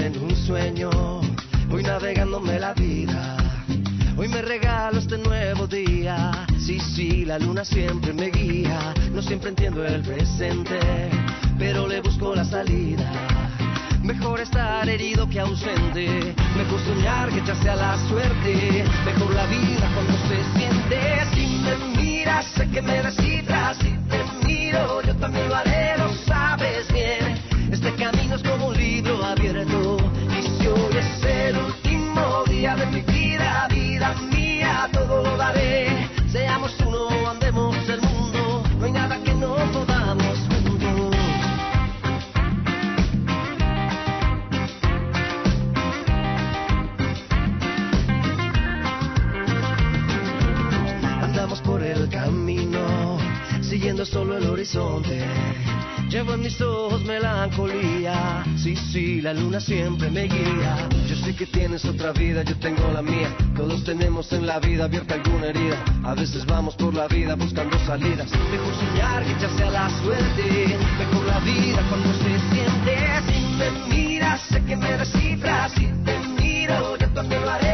en un sueño, voy navegándome la vida. Hoy me regalo este nuevo día. Sí, sí, la luna siempre me guía. No siempre entiendo el presente, pero le busco la salida. Mejor estar herido que ausente. Mejor soñar que echarse a la suerte. Mejor la vida cuando se siente. Si me miras, sé que me descifras. Si te miro, yo también lo haré, lo sabes bien. Este camino es como un libro abierto. Y si hoy es el último día de mi vida, vida mía, todo lo daré. Seamos uno, andemos el mundo. No hay nada que no podamos juntos. Andamos por el camino, siguiendo solo el horizonte. Llevo en mis ojos melancolía. Sí, sí, la luna siempre me guía. Yo sé que tienes otra vida, yo tengo la mía. Todos tenemos en la vida abierta alguna herida. A veces vamos por la vida buscando salidas. Mejor soñar que echarse a la suerte. Mejor la vida cuando se siente. Si me miras, sé que me descifras. Si te miro, yo también lo haré.